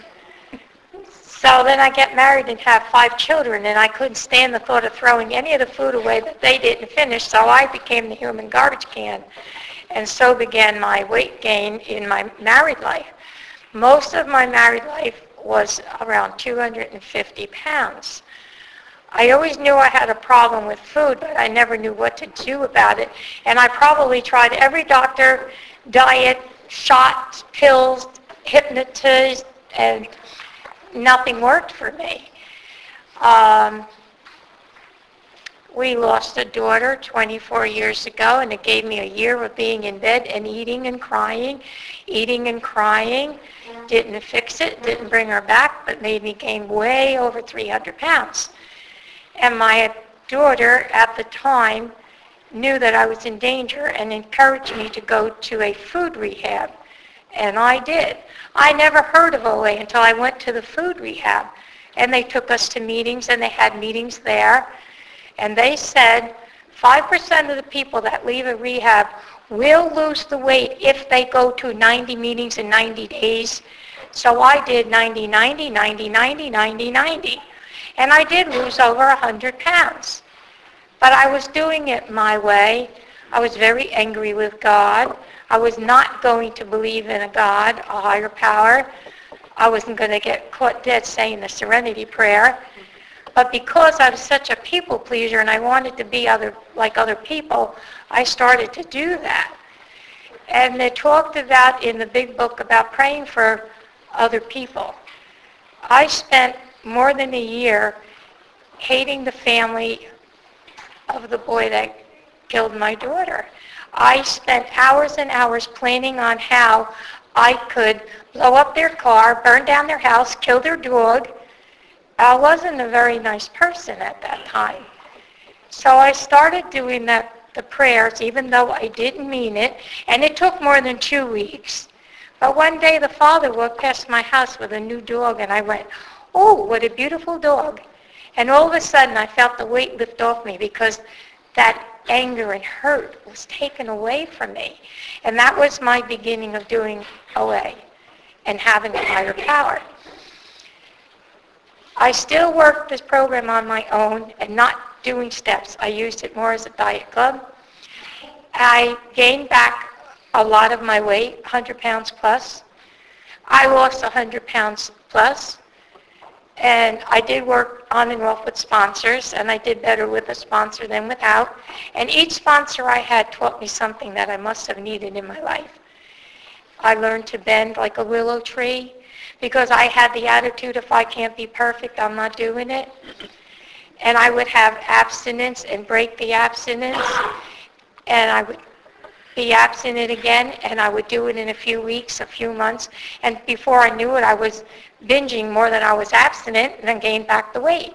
So then I get married and have five children, and I couldn't stand the thought of throwing any of the food away that they didn't finish, so I became the human garbage can. And so began my weight gain in my married life. Most of my married life was around two hundred fifty pounds. I always knew I had a problem with food, but I never knew what to do about it. And I probably tried every doctor, diet, shots, pills, hypnotized, and nothing worked for me. Um, We lost a daughter twenty-four years ago, and it gave me a year of being in bed and eating and crying, eating and crying. Didn't fix it, didn't bring her back, but made me gain way over three hundred pounds. And my daughter at the time knew that I was in danger and encouraged me to go to a food rehab. And I did. I never heard of O A until I went to the food rehab. And they took us to meetings, and they had meetings there. And they said five percent of the people that leave a rehab will lose the weight if they go to ninety meetings in ninety days. So I did ninety, ninety, ninety, ninety, ninety, ninety. And I did lose over one hundred pounds. But I was doing it my way. I was very angry with God. I was not going to believe in a God, a higher power. I wasn't going to get caught dead saying the Serenity Prayer. But because I was such a people pleaser and I wanted to be other like other people, I started to do that. And they talked about in the big book about praying for other people. I spent more than a year hating the family of the boy that killed my daughter. I spent hours and hours planning on how I could blow up their car, burn down their house, kill their dog. I wasn't a very nice person at that time. So I started doing that, the prayers, even though I didn't mean it, and it took more than two weeks. But one day the father walked past my house with a new dog, and I went, oh, what a beautiful dog. And all of a sudden I felt the weight lift off me because that anger and hurt was taken away from me. And that was my beginning of doing O A and having a higher power. I still work this program on my own and not doing steps. I used it more as a diet club. I gained back a lot of my weight, one hundred pounds plus. I lost one hundred pounds plus. And I did work on and off with sponsors, and I did better with a sponsor than without. And each sponsor I had taught me something that I must have needed in my life. I learned to bend like a willow tree because I had the attitude, if I can't be perfect, I'm not doing it. And I would have abstinence and break the abstinence, and I would be abstinent again, and I would do it in a few weeks, a few months, and before I knew it, I was binging more than I was abstinent, and then gained back the weight.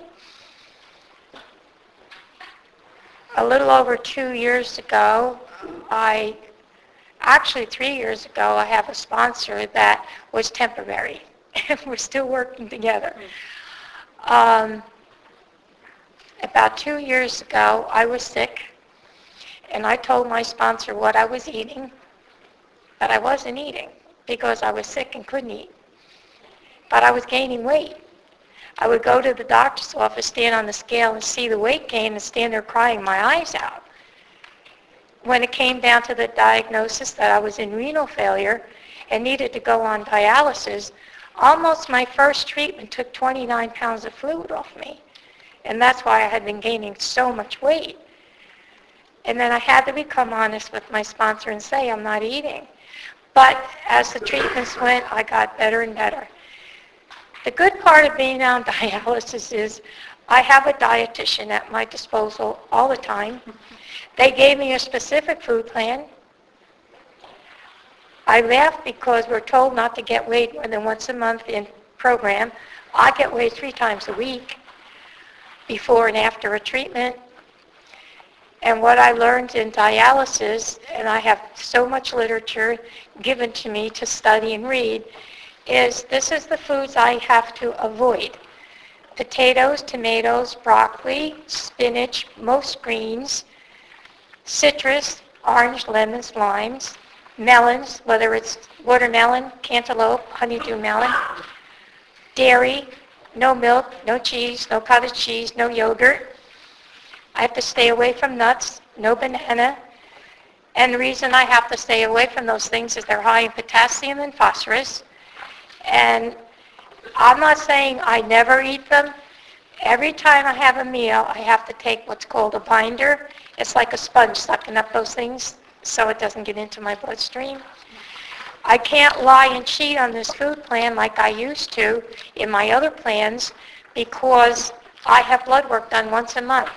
A little over two years ago, I, actually three years ago, I have a sponsor that was temporary, and we're still working together. Um, about two years ago, I was sick, and I told my sponsor what I was eating, but I wasn't eating because I was sick and couldn't eat. But I was gaining weight. I would go to the doctor's office, stand on the scale, and see the weight gain and stand there crying my eyes out. When it came down to the diagnosis that I was in renal failure and needed to go on dialysis, almost my first treatment took twenty-nine pounds of fluid off me. And that's why I had been gaining so much weight. And then I had to become honest with my sponsor and say, I'm not eating. But as the treatments went, I got better and better. The good part of being on dialysis is I have a dietitian at my disposal all the time. They gave me a specific food plan. I laugh because we're told not to get weighed more than once a month in program. I get weighed three times a week before and after a treatment. And what I learned in dialysis, and I have so much literature given to me to study and read, is this is the foods I have to avoid. Potatoes, tomatoes, broccoli, spinach, most greens, citrus, orange, lemons, limes, melons, whether it's watermelon, cantaloupe, honeydew melon, dairy, no milk, no cheese, no cottage cheese, no yogurt. I have to stay away from nuts, no banana. And the reason I have to stay away from those things is they're high in potassium and phosphorus. And I'm not saying I never eat them. Every time I have a meal, I have to take what's called a binder. It's like a sponge sucking up those things so it doesn't get into my bloodstream. I can't lie and cheat on this food plan like I used to in my other plans because I have blood work done once a month.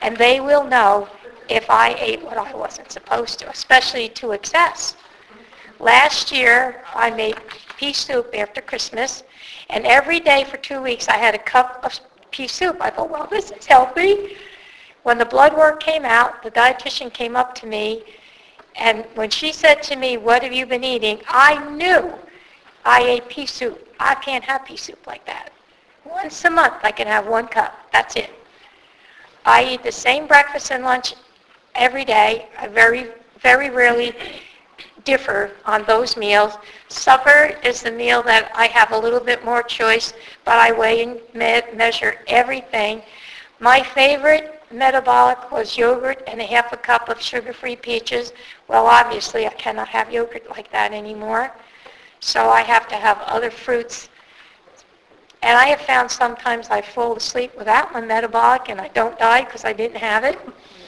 and they will know if I ate what I wasn't supposed to, especially to excess. Last year, I made pea soup after Christmas, and every day for two weeks I had a cup of pea soup. I thought, well, this is healthy. When the blood work came out, the dietitian came up to me, and when she said to me, what have you been eating, I knew I ate pea soup. I can't have pea soup like that. Once a month I can have one cup. That's it. I eat the same breakfast and lunch every day. I very, very rarely differ on those meals. Supper is the meal that I have a little bit more choice, but I weigh and me- measure everything. My favorite metabolic was yogurt and a half a cup of sugar-free peaches. Well, obviously, I cannot have yogurt like that anymore, so I have to have other fruits. And I have found sometimes I fall asleep without my metabolic, and I don't die because I didn't have it.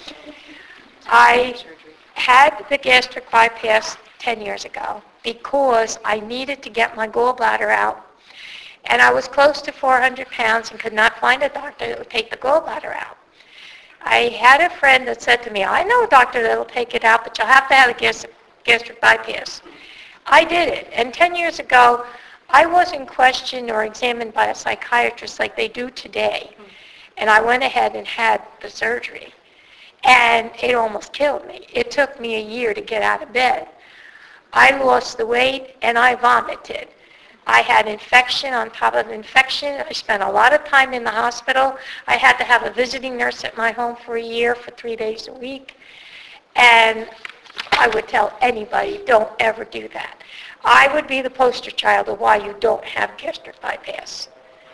I had the gastric bypass ten years ago because I needed to get my gallbladder out. And I was close to four hundred pounds and could not find a doctor that would take the gallbladder out. I had a friend that said to me, I know a doctor that will take it out, but you'll have to have a gas- gastric bypass. I did it. And ten years ago, I wasn't questioned or examined by a psychiatrist like they do today. And I went ahead and had the surgery. And it almost killed me. It took me a year to get out of bed. I lost the weight and I vomited. I had infection on top of infection. I spent a lot of time in the hospital. I had to have a visiting nurse at my home for a year for three days a week. And I would tell anybody, don't ever do that. I would be the poster child of why you don't have gastric bypass.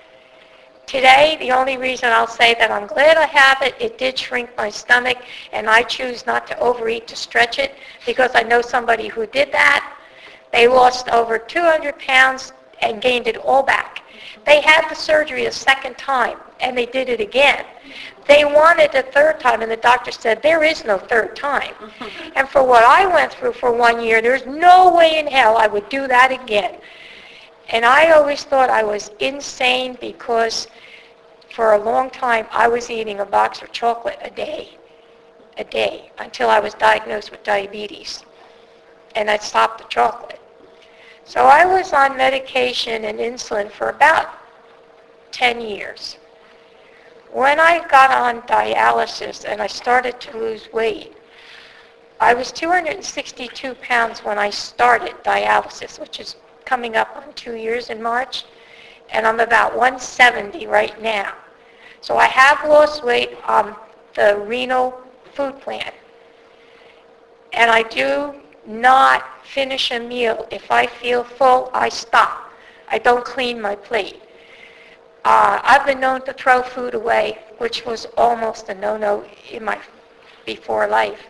Today, the only reason I'll say that I'm glad I have it, it did shrink my stomach, and I choose not to overeat to stretch it because I know somebody who did that. They lost over two hundred pounds and gained it all back. They had the surgery a second time, and they did it again. They wanted a third time, and the doctor said, there is no third time. And for what I went through for one year, there's no way in hell I would do that again. And I always thought I was insane because for a long time I was eating a box of chocolate a day, a day, until I was diagnosed with diabetes. And I stopped the chocolate. So I was on medication and insulin for about ten years. When I got on dialysis and I started to lose weight, I was two hundred sixty-two pounds when I started dialysis, which is coming up on two years in March, and I'm about one seventy right now. So I have lost weight on the renal food plan. And I do not finish a meal. If I feel full, I stop. I don't clean my plate. Uh, I've been known to throw food away, which was almost a no-no in my before life.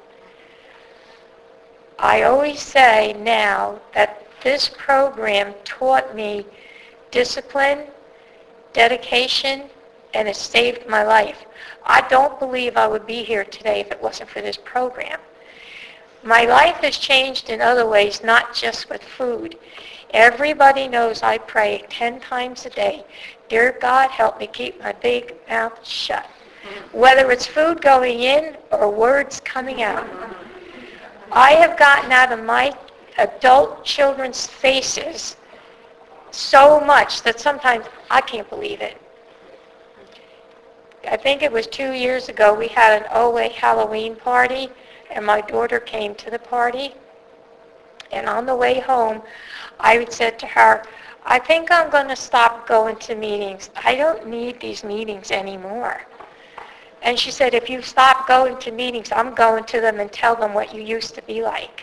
I always say now that this program taught me discipline, dedication, and it saved my life. I don't believe I would be here today if it wasn't for this program. My life has changed in other ways, not just with food. Everybody knows I pray ten times a day. Dear God, help me keep my big mouth shut. Whether it's food going in or words coming out. I have gotten out of my adult children's faces so much that sometimes I can't believe it. I think it was two years ago we had an Oway Halloween party, and my daughter came to the party. And on the way home, I said to her, I think I'm going to stop going to meetings. I don't need these meetings anymore. And she said, if you stop going to meetings, I'm going to them and tell them what you used to be like.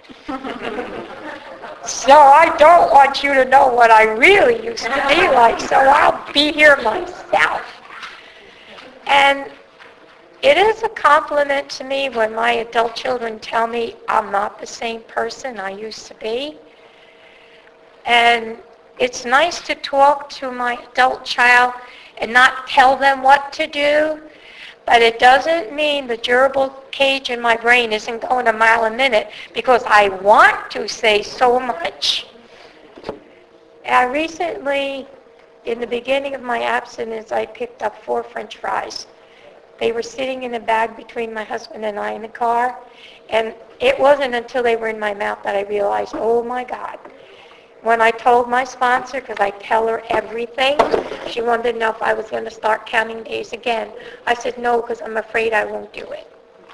So I don't want you to know what I really used to be like, so I'll be here myself. And it is a compliment to me when my adult children tell me I'm not the same person I used to be. And it's nice to talk to my adult child and not tell them what to do, but it doesn't mean the gerbil cage in my brain isn't going a mile a minute because I want to say so much. I recently, in the beginning of my abstinence, I picked up four French fries. They were sitting in a bag between my husband and I in the car, and it wasn't until they were in my mouth that I realized, oh my God. When I told my sponsor, because I tell her everything, she wanted to know if I was going to start counting days again. I said no, because I'm afraid I won't do it.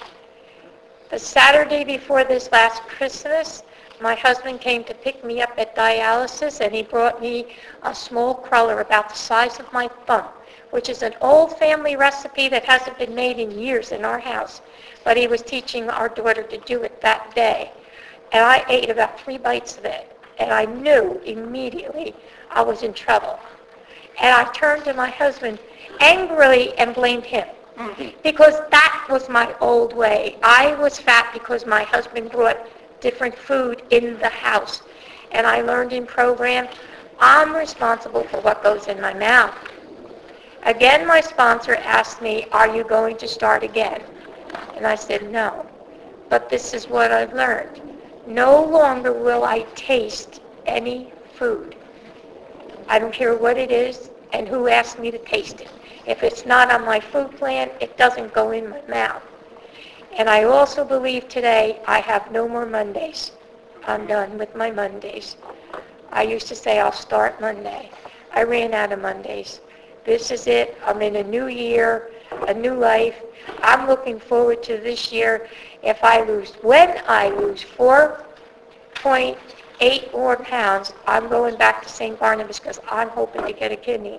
The Saturday before this last Christmas, my husband came to pick me up at dialysis, and he brought me a small cruller about the size of my thumb, which is an old family recipe that hasn't been made in years in our house. But he was teaching our daughter to do it that day. And I ate about three bites of it. And I knew immediately I was in trouble. And I turned to my husband angrily and blamed him. Because that was my old way. I was fat because my husband brought different food in the house. And I learned in program, I'm responsible for what goes in my mouth. Again, my sponsor asked me, are you going to start again? And I said, no. But this is what I've learned. No longer will I taste any food. I don't care what it is and who asked me to taste it. If it's not on my food plan, it doesn't go in my mouth. And I also believe today I have no more Mondays. I'm done with my Mondays. I used to say I'll start Monday. I ran out of Mondays. This is it. I'm in a new year, a new life. I'm looking forward to this year. If I lose, when I lose four point eight more pounds, I'm going back to Saint Barnabas because I'm hoping to get a kidney.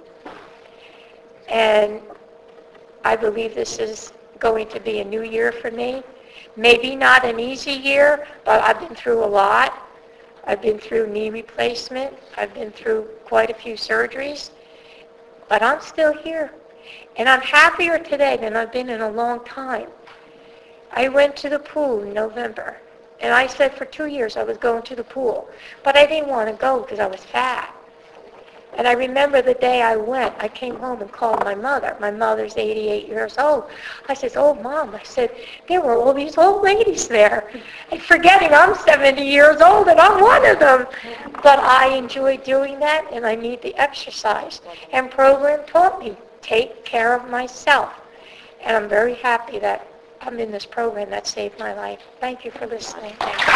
And I believe this is going to be a new year for me. Maybe not an easy year, but I've been through a lot. I've been through knee replacement. I've been through quite a few surgeries. But I'm still here. And I'm happier today than I've been in a long time. I went to the pool in November. And I said for two years I was going to the pool. But I didn't want to go because I was fat. And I remember the day I went, I came home and called my mother. My mother's eighty-eight years old. I said, oh, Mom, I said, there were all these old ladies there. And forgetting I'm seventy years old and I'm one of them. But I enjoy doing that and I need the exercise. And program taught me, take care of myself. And I'm very happy that I'm in this program that saved my life. Thank you for listening. Thank you.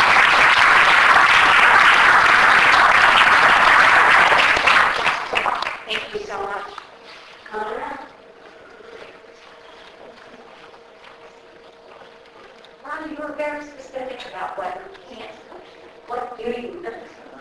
Thank you so much. Conrad? Ron, you were very specific about what you can't. What do you eat?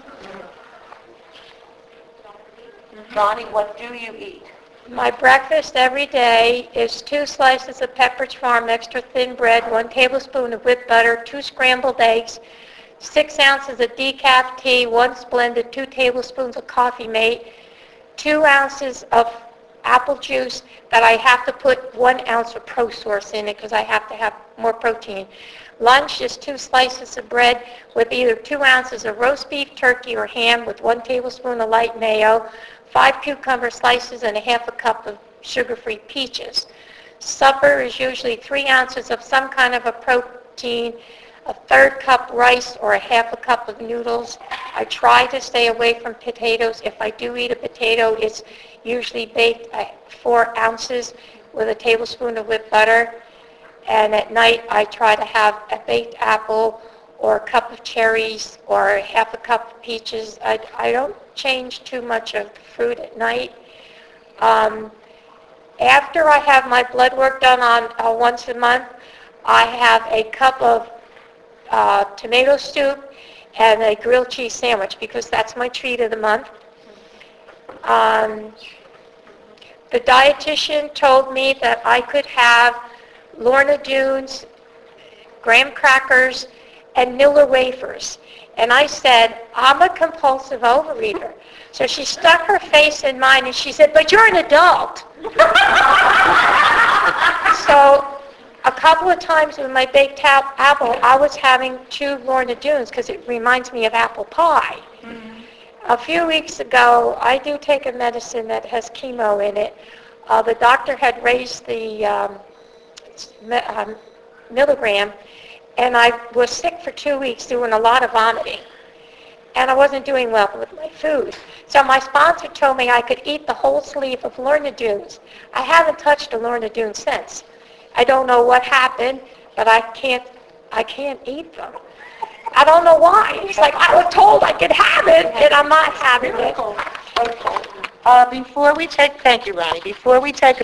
Ronnie, what do you eat? My breakfast every day is two slices of Pepperidge Farm extra thin bread, one tablespoon of whipped butter, two scrambled eggs, six ounces of decaf tea, one Splenda, two tablespoons of Coffee Mate, two ounces of apple juice that I have to put one ounce of ProSource in it because I have to have more protein. Lunch is two slices of bread with either two ounces of roast beef, turkey, or ham with one tablespoon of light mayo, five cucumber slices, and a half a cup of sugar-free peaches. Supper is usually three ounces of some kind of a protein, a third cup rice, or a half a cup of noodles. I try to stay away from potatoes. If I do eat a potato, it's usually baked at four ounces with a tablespoon of whipped butter. And at night, I try to have a baked apple or a cup of cherries or half a cup of peaches. I, I don't change too much of fruit at night. Um, after I have my blood work done on uh, once a month, I have a cup of uh, tomato soup and a grilled cheese sandwich because that's my treat of the month. Um, the dietitian told me that I could have Lorna Doones, graham crackers, and Miller wafers. And I said, I'm a compulsive overeater. So she stuck her face in mine and she said, but you're an adult. So a couple of times with my baked ta- apple, I was having two Lorna Doones because it reminds me of apple pie. Mm-hmm. A few weeks ago, I do take a medicine that has chemo in it. Uh, the doctor had raised the um, me- um, milligram, and I was sick for two weeks doing a lot of vomiting. and I wasn't doing well with my food. So my sponsor told me I could eat the whole sleeve of Lorna Doones. I haven't touched a Lorna Doone since. I don't know what happened, but I can't, I can't eat them. I don't know why. It's like I was told I could have it, and I'm not having it. Uh, Before we take, thank you, Ronnie. Before we take a